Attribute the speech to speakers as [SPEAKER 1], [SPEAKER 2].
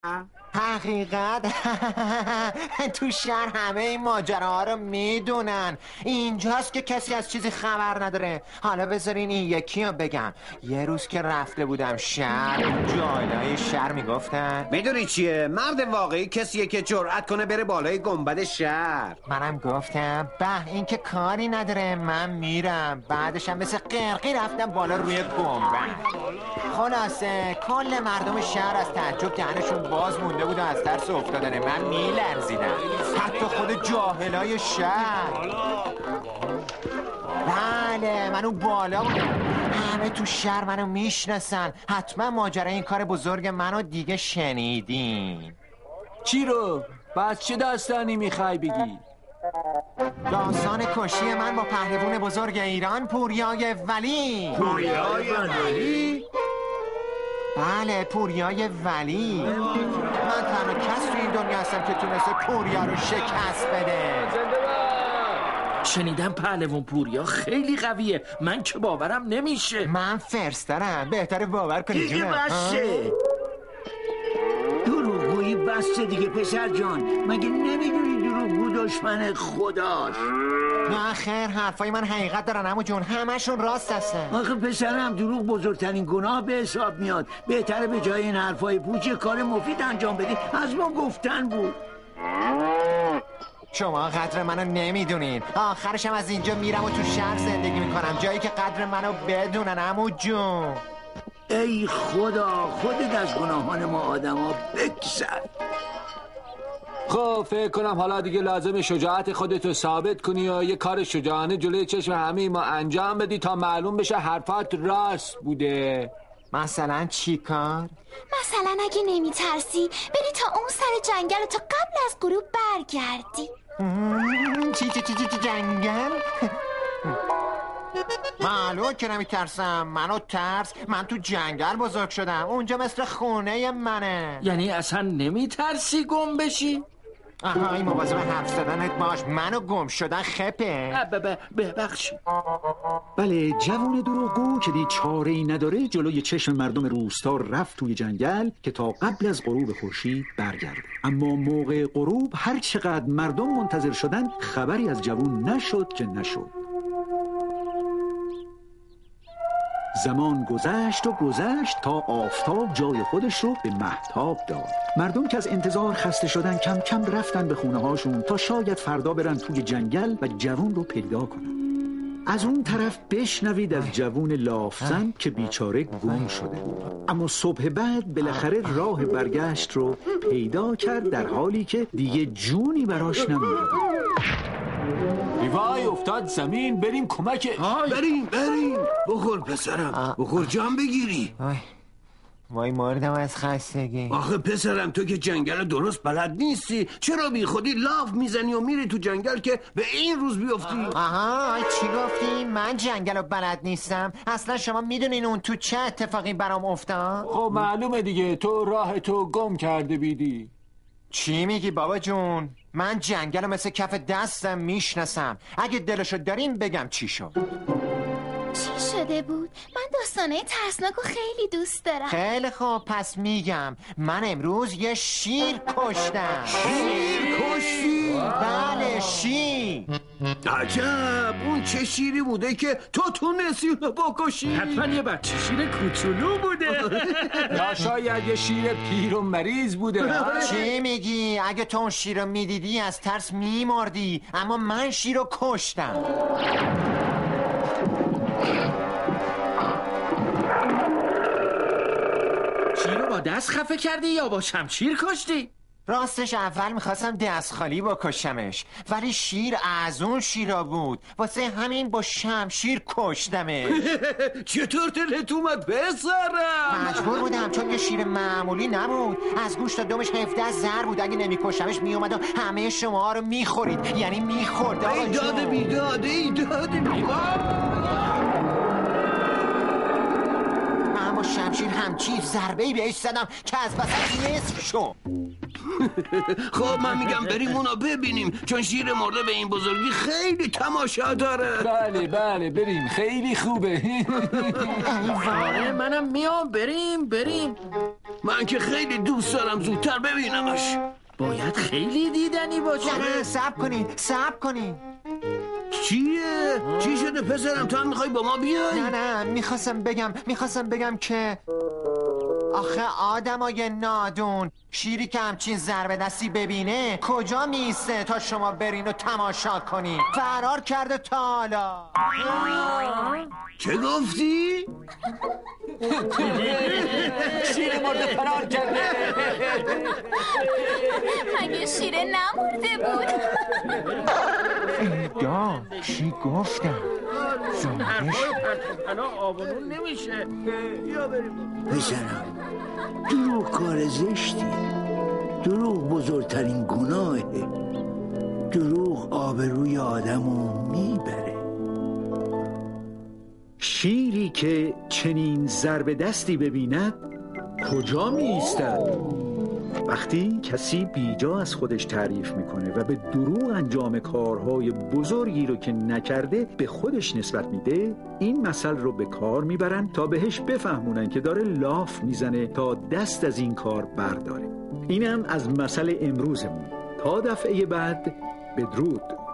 [SPEAKER 1] حقیقت تو شهر همه این ماجراها رو میدونن. اینجاست که کسی از چیزی خبر نداره. حالا بذارین این یکی رو بگم. یه روز که رفته بودم شهر، جاهلای شهر میگفتن
[SPEAKER 2] میدونی چیه؟ مرد واقعی کسیه که جرأت کنه بره بالای گنبد شهر.
[SPEAKER 1] منم گفتم به این که کاری نداره، من میرم. بعدشم مثل قرقی رفتم بالا روی گنبد. خلاصه کل مردم شهر از تعجب دهنشون باز مونده بود و از ترس افتادن من میلرزیدم، حتی خود جاهلای شهر. بله من اون بالا بودم، همه تو شهر منو میشناسن. حتما ماجرای این کار بزرگ منو دیگه شنیدین.
[SPEAKER 3] چی رو؟ بس چه داستانی میخوای بگی؟
[SPEAKER 1] داستان کشی من با پهلوان بزرگ ایران، پوریای ولی.
[SPEAKER 2] پوریای ولی؟
[SPEAKER 1] بله پوریای ولی. من تنها کس تو این دنیا هستم که تونسته پوریا رو شکست بده.
[SPEAKER 4] شنیدم پهلوان پوریا خیلی قویه، من که باورم نمیشه.
[SPEAKER 1] من فرسترم، بهتره باور کنی.
[SPEAKER 5] دیگه بسه دروغگویی، بسه دیگه پسر جان. مگه نمیدونی دروغگو دشمن خداست؟
[SPEAKER 1] نه خیر، حرفای من حقیقت دارن عمو جون، همشون راست هستن.
[SPEAKER 5] آخه پسرم دروغ بزرگترین گناه به حساب میاد. بهتره به جای این حرفای پوچ کار مفید انجام بدی. از ما گفتن بود.
[SPEAKER 1] شما قدر منو نمیدونین. آخرشم از اینجا میرم و تو شهر زندگی میکنم، جایی که قدر منو بدونن عمو جون.
[SPEAKER 5] ای خدا، خودت از گناهان ما آدما بگذر.
[SPEAKER 3] خب فکر کنم حالا دیگه لازم شجاعت خودتو ثابت کنی و یه کار شجاعانه جلوی چشم همه ما انجام بدی تا معلوم بشه حرفات راست بوده.
[SPEAKER 1] مثلا چی کار؟
[SPEAKER 6] مثلا اگه نمیترسی بری تا اون سر جنگل تا قبل از غروب برگردی.
[SPEAKER 1] چی جنگل؟ معلومه که نمیترسم. منو ترس؟ من تو جنگل بزرگ شدم، اونجا مثل خونه منه.
[SPEAKER 4] یعنی اصلا نمیترسی گم بشی؟
[SPEAKER 1] آها این مواظب حرف زدنت باش، منو گم شدن خپه.
[SPEAKER 4] ببخشید.
[SPEAKER 7] بله جوان دروغگو که دید چاره‌ای نداره جلوی چشم مردم روستا رفت توی جنگل که تا قبل از غروب خورشید برگرده. اما موقع غروب هر چقدر مردم منتظر شدن خبری از جوان نشد که نشد. زمان گذشت و گذشت تا آفتاب جای خودش رو به مهتاب داد. مردم که از انتظار خسته شدن کم کم رفتن به خونه هاشون تا شاید فردا برن توی جنگل و جوون رو پیدا کنن. از اون طرف بشنوید از جوون لافزن که بیچاره گم شده بود، اما صبح بعد بالاخره راه برگشت رو پیدا کرد در حالی که دیگه جونی براش نمونده بود.
[SPEAKER 3] وای افتاد زمین، بریم کمک.
[SPEAKER 2] بریم بخور پسرم، بخور جان بگیری.
[SPEAKER 1] وای مردم از خستگی.
[SPEAKER 2] آخه پسرم تو که جنگل درست بلد نیستی، چرا بی خودی لاف میزنی و میری تو جنگل که به این روز بیفتی؟
[SPEAKER 1] آها چی گفتی؟ من جنگل رو بلد نیستم؟ اصلا شما میدونین اون تو چه اتفاقی برام افتاد؟
[SPEAKER 3] خب معلومه دیگه، تو راه تو گم کرده بیدی.
[SPEAKER 1] چی میگی بابا جون؟ من جنگل رو مثل کف دستم میشناسم. اگه دلشو داریم بگم چی شد.
[SPEAKER 6] چی شده بود؟ من داستانه ترسناک رو خیلی دوست دارم.
[SPEAKER 1] خیلی خوب پس میگم. من امروز یه شیر کشتم.
[SPEAKER 2] شیر کشتی؟
[SPEAKER 1] بله شیر.
[SPEAKER 2] عجب، اون چه شیری بوده که تو تونستی اونو بکشی؟
[SPEAKER 4] حتما یه بچه شیر کوچولو بوده.
[SPEAKER 3] یا شاید یه شیر پیر و مریض بوده.
[SPEAKER 1] چی میگی؟ اگه تو اون شیر رو میدیدی از ترس میمردی، اما من شیر رو کشتم.
[SPEAKER 4] شیر رو با دست خفه کردی یا با شمشیر کشتی؟
[SPEAKER 1] راستش اول میخواستم دست خالی بکشمش، ولی شیر از اون شیرا بود، واسه همین با شمشیر کشتمش.
[SPEAKER 2] چطور دلت اومد پسرم؟
[SPEAKER 1] مجبور بودم چون یه شیر معمولی نبود. از گوشت تا دمش 17 زر بود. اگه نمیکشمش میومد و همه شما رو میخورید، یعنی میخورد.
[SPEAKER 2] ایداد
[SPEAKER 1] من با شمشیر همچین ضربه‌ای بهش زدم که از وسط نصف شد.
[SPEAKER 2] خب من میگم بریم اونا ببینیم، چون شیر مرده به این بزرگی خیلی تماشا داره.
[SPEAKER 3] بله بریم، خیلی خوبه.
[SPEAKER 4] آره منم میام، بریم.
[SPEAKER 2] من که خیلی دوست دارم زودتر ببینمش.
[SPEAKER 4] باید خیلی دیدنی باشه.
[SPEAKER 1] نه صبر کنین
[SPEAKER 2] چیه؟ چی شده پسرم؟ تو هم میخوای با ما بیای؟
[SPEAKER 1] نه میخواستم بگم که آخه آدمای نادون، شیری که همچین ضربه دستی ببینه کجا میسته تا شما برین و تماشا کنین؟ فرار کرده تا حالا.
[SPEAKER 2] چه گفتی؟
[SPEAKER 3] شیر مرده فرار کرده.
[SPEAKER 6] مگه شیره نمرده بود؟
[SPEAKER 1] چی گفتم؟
[SPEAKER 4] حرفای پرتوپلا آبانون نمیشه.
[SPEAKER 5] پسرم، دروغ کار زشتی، دروغ بزرگترین گناهه، دروغ آبروی آدمو میبره.
[SPEAKER 7] شیری که چنین ضربه دستی ببیند کجا می ایستد؟ وقتی کسی بیجا از خودش تعریف میکنه و به دروغ انجام کارهای بزرگی رو که نکرده به خودش نسبت میده، این مثل رو به کار میبرن تا بهش بفهمونن که داره لاف میزنه تا دست از این کار برداره. اینم از مثل امروزمون. تا دفعه بعد، بدرود.